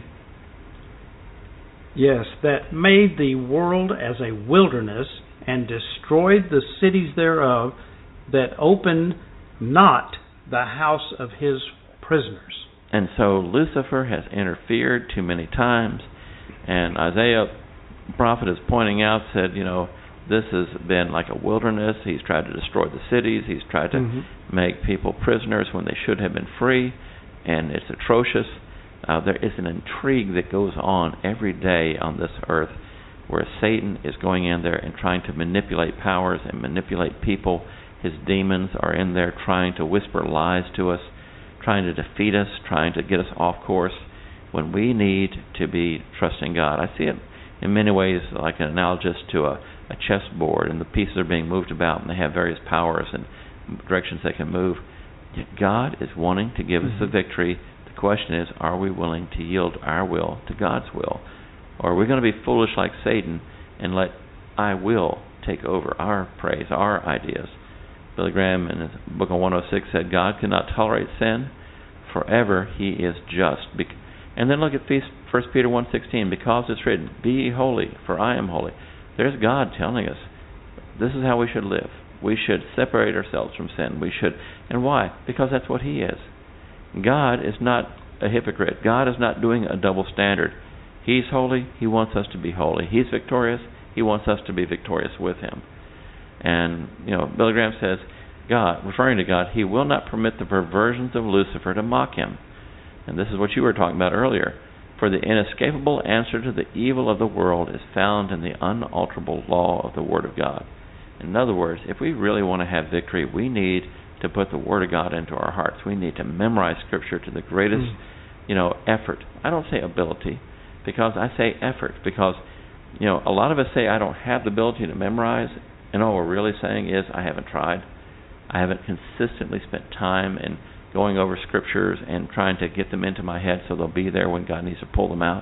Speaker 2: Yes, that made the world as a wilderness and destroyed the cities thereof, that opened not the house of his prisoners.
Speaker 3: And so Lucifer has interfered too many times, and Isaiah, prophet, is pointing out, said, you know, this has been like a wilderness. He's tried to destroy the cities. He's tried to mm-hmm. make people prisoners when they should have been free, and it's atrocious. Uh, there is an intrigue that goes on every day on this earth where Satan is going in there and trying to manipulate powers and manipulate people. His demons are in there trying to whisper lies to us, trying to defeat us, trying to get us off course, when we need to be trusting God. I see it in many ways like an analogous to a, a chessboard, and the pieces are being moved about, and they have various powers and directions they can move. Yet God is wanting to give mm-hmm. us the victory. The question is, are we willing to yield our will to God's will? Or are we going to be foolish like Satan and let I will take over our praise, our ideas? Billy Graham in his book on one oh six said, God cannot tolerate sin. Forever He is just. And then look at First Peter one sixteen. Because it's written, be ye holy, for I am holy. There's God telling us this is how we should live. We should separate ourselves from sin. We should, and why? Because that's what He is. God is not a hypocrite. God is not doing a double standard. He's holy. He wants us to be holy. He's victorious. He wants us to be victorious with Him. And, you know, Billy Graham says, God, referring to God, He will not permit the perversions of Lucifer to mock Him. And this is what you were talking about earlier. For the inescapable answer to the evil of the world is found in the unalterable law of the Word of God. In other words, if we really want to have victory, we need to put the Word of God into our hearts. We need to memorize Scripture to the greatest, mm. you know, effort. I don't say ability, because I say effort, because, you know, a lot of us say I don't have the ability to memorize, and all we're really saying is I haven't tried. I haven't consistently spent time in going over Scriptures and trying to get them into my head so they'll be there when God needs to pull them out.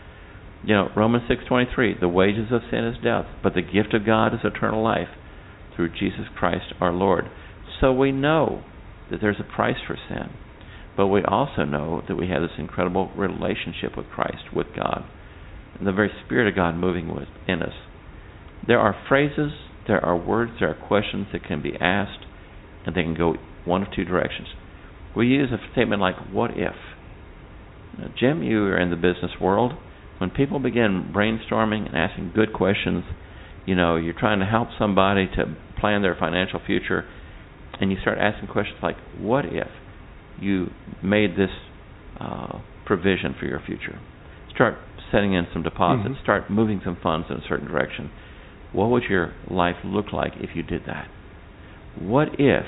Speaker 3: You know, Romans six twenty-three, the wages of sin is death, but the gift of God is eternal life through Jesus Christ our Lord. So we know that there's a price for sin, but we also know that we have this incredible relationship with Christ, with God, and the very Spirit of God moving within us. There are phrases, there are words, there are questions that can be asked, and they can go one of two directions. We use a statement like, what if? Now, Jim, you are in the business world. When people begin brainstorming and asking good questions, you know, you're trying to help somebody to plan their financial future, and you start asking questions like, what if you made this uh, provision for your future? Start setting in some deposits. Mm-hmm. Start moving some funds in a certain direction. What would your life look like if you did that? What if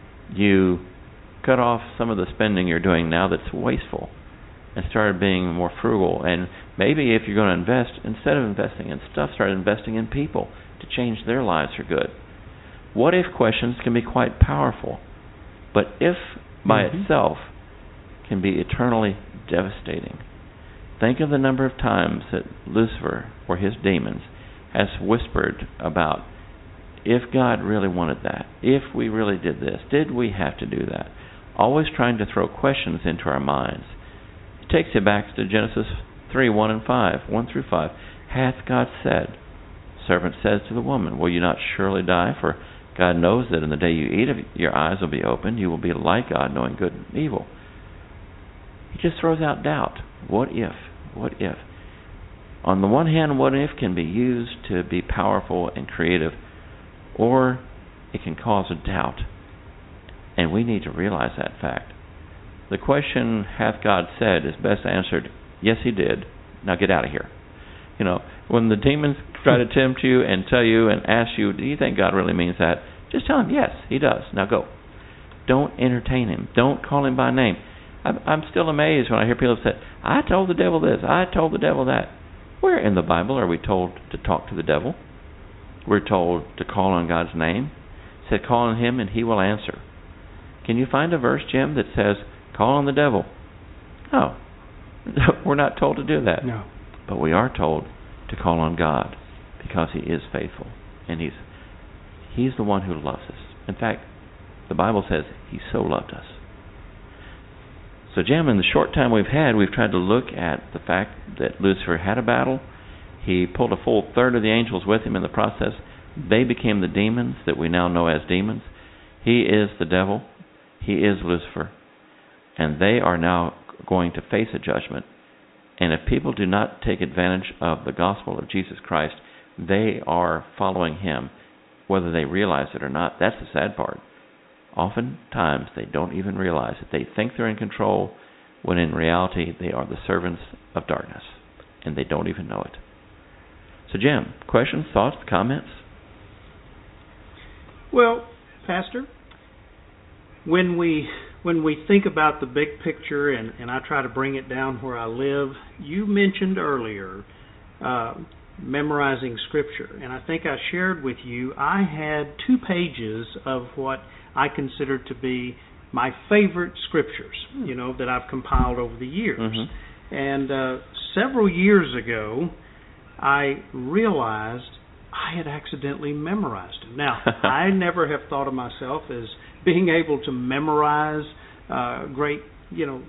Speaker 3: you cut off some of the spending you're doing now that's wasteful and started being more frugal? And maybe if you're going to invest, instead of investing in stuff, start investing in people to change their lives for good. What if questions can be quite powerful, but if by mm-hmm. itself can be eternally devastating. Think of the number of times that Lucifer or his demons has whispered about, if God really wanted that, if we really did this, did we have to do that? Always trying to throw questions into our minds. It takes you back to Genesis three, one and five, one through five. Hath God said? Servant says to the woman, will you not surely die? For God knows that in the day you eat of it, your eyes will be opened. You will be like God, knowing good and evil. He just throws out doubt. What if? What if? On the one hand, what if can be used to be powerful and creative, or it can cause a doubt. And we need to realize that fact. The question, hath God said, is best answered, yes, He did. Now get out of here. You know, when the demons try to tempt you and tell you and ask you, do you think God really means that? Just tell Him, yes, He does. Now go. Don't entertain Him. Don't call Him by name. I'm, I'm still amazed when I hear people say, I told the devil this, I told the devil that. Where in the Bible are we told to talk to the devil? We're told to call on God's name. It said, call on Him and He will answer. Can you find a verse, Jim, that says, call on the devil? No. We're not told to do that.
Speaker 2: No.
Speaker 3: But we are told to call on God because He is faithful. And He's He's the one who loves us. In fact, the Bible says He so loved us. So, Jim, in the short time we've had, we've tried to look at the fact that Lucifer had a battle. He pulled a full third of the angels with him in the process. They became the demons that we now know as demons. He is the devil. He is Lucifer. And they are now going to face a judgment. And if people do not take advantage of the gospel of Jesus Christ, they are following Him, whether they realize it or not. That's the sad part. Oftentimes, they don't even realize it. They think they're in control, when in reality, they are the servants of darkness, and they don't even know it. So, Jim, questions, thoughts, comments?
Speaker 2: Well, Pastor, when we when we think about the big picture, and, and I try to bring it down where I live, you mentioned earlier uh, memorizing Scripture, and I think I shared with you I had two pages of what I consider to be my favorite scriptures, you know, that I've compiled over the years. Mm-hmm. And uh, several years ago, I realized I had accidentally memorized them. Now, I never have thought of myself as being able to memorize uh, great you know,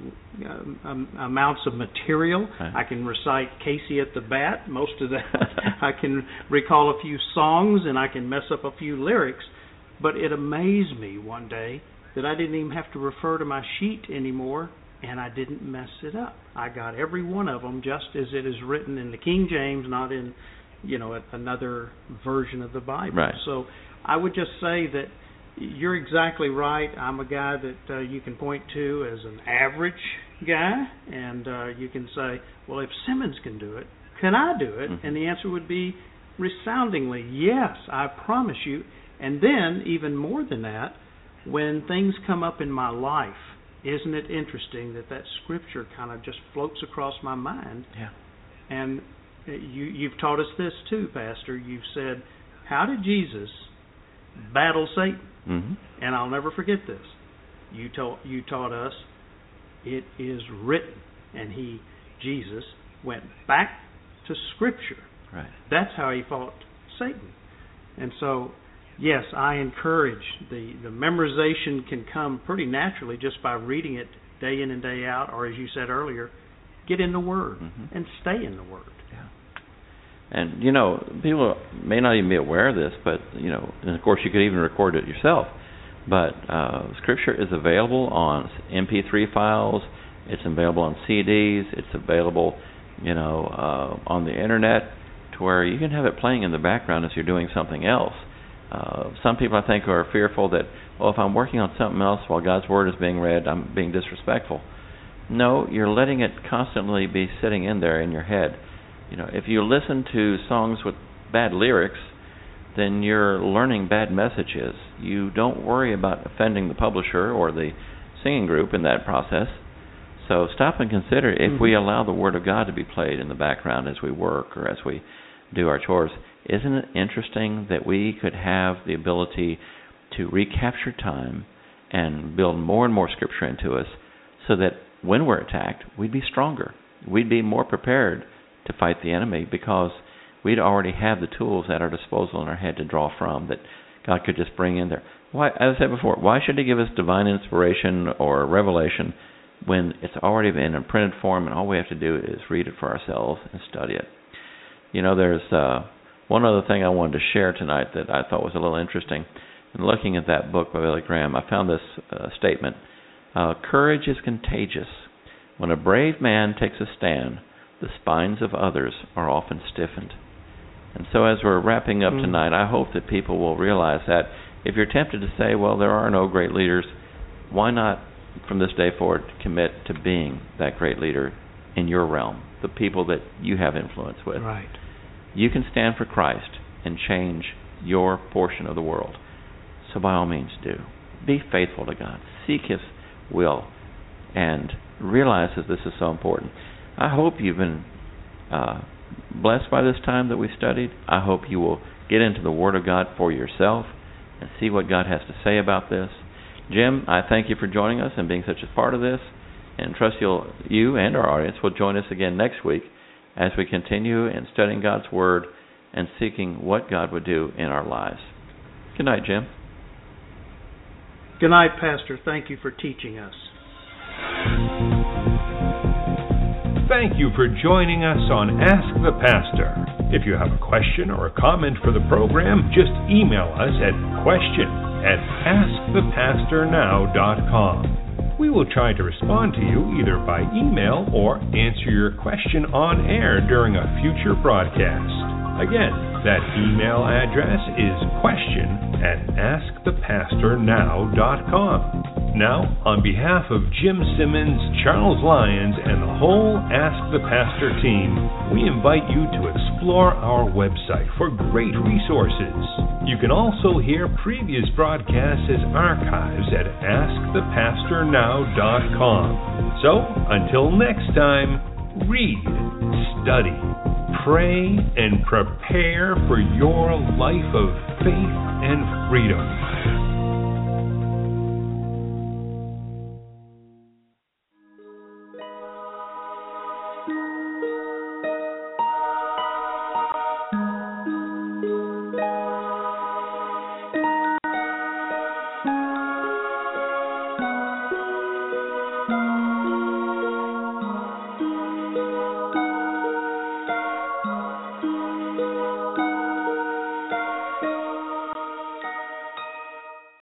Speaker 2: um, amounts of material.
Speaker 3: Right.
Speaker 2: I can recite Casey at the Bat, most of that. I can recall a few songs, and I can mess up a few lyrics. But it amazed me one day that I didn't even have to refer to my sheet anymore, and I didn't mess it up. I got every one of them just as it is written in the King James, not in, you know, another version of the Bible.
Speaker 3: Right.
Speaker 2: So I would just say that you're exactly right. I'm a guy that uh, you can point to as an average guy, and uh, you can say, well, if Simmons can do it, can I do it?
Speaker 3: Mm-hmm.
Speaker 2: And the answer would be resoundingly, yes, I promise you. And then, even more than that, when things come up in my life, isn't it interesting that that scripture kind of just floats across my mind?
Speaker 3: Yeah.
Speaker 2: And you, you've taught us this too, Pastor. You've said, how did Jesus battle Satan?
Speaker 3: Mm-hmm.
Speaker 2: And I'll never forget this. You taught you taught us, it is written, and he, Jesus, went back to Scripture.
Speaker 3: Right.
Speaker 2: That's how he fought Satan. And so, yes, I encourage the the memorization can come pretty naturally just by reading it day in and day out, or as you said earlier, get in the Word mm-hmm. and stay in the Word.
Speaker 3: Yeah. And, you know, people may not even be aware of this, but, you know, and of course you could even record it yourself, but uh, Scripture is available on M P three files, it's available on C Ds, it's available, you know, uh, on the Internet, to where you can have it playing in the background as you're doing something else. Uh, some people, I think, are fearful that, well, if I'm working on something else while God's Word is being read, I'm being disrespectful. No, you're letting it constantly be sitting in there in your head. You know, if you listen to songs with bad lyrics, then you're learning bad messages. You don't worry about offending the publisher or the singing group in that process. So stop and consider, if mm-hmm. we allow the Word of God to be played in the background as we work or as we do our chores, isn't it interesting that we could have the ability to recapture time and build more and more Scripture into us so that when we're attacked, we'd be stronger. We'd be more prepared to fight the enemy because we'd already have the tools at our disposal in our head to draw from that God could just bring in there. Why, as I said before, why should He give us divine inspiration or revelation when it's already been in printed form and all we have to do is read it for ourselves and study it? You know, there's uh, one other thing I wanted to share tonight that I thought was a little interesting. In looking at that book by Billy Graham, I found this uh, statement. Uh, Courage is contagious. When a brave man takes a stand, the spines of others are often stiffened. And so as we're wrapping up mm. tonight, I hope that people will realize that if you're tempted to say, well, there are no great leaders, why not, from this day forward, commit to being that great leader in your realm, the people that you have influence with.
Speaker 2: Right.
Speaker 3: You can stand for Christ and change your portion of the world. So by all means do. Be faithful to God. Seek His will. And realize that this is so important. I hope you've been uh, blessed by this time that we studied. I hope you will get into the Word of God for yourself and see what God has to say about this. Jim, I thank you for joining us and being such a part of this, and trust you'll, you and our audience will join us again next week as we continue in studying God's Word and seeking what God would do in our lives. Good night, Jim.
Speaker 2: Good night, Pastor. Thank you for teaching us.
Speaker 1: Thank you for joining us on Ask the Pastor. If you have a question or a comment for the program, just email us at question at ask the pastor now dot com. We will try to respond to you either by email or answer your question on air during a future broadcast. Again, that email address is question at ask the pastor now dot com. Now, on behalf of Jim Simmons, Charles Lyons, and the whole Ask the Pastor team, we invite you to explore our website for great resources. You can also hear previous broadcasts as archives at ask the pastor now dot com. So, until next time, read, study, pray, and prepare for your life of faith and freedom.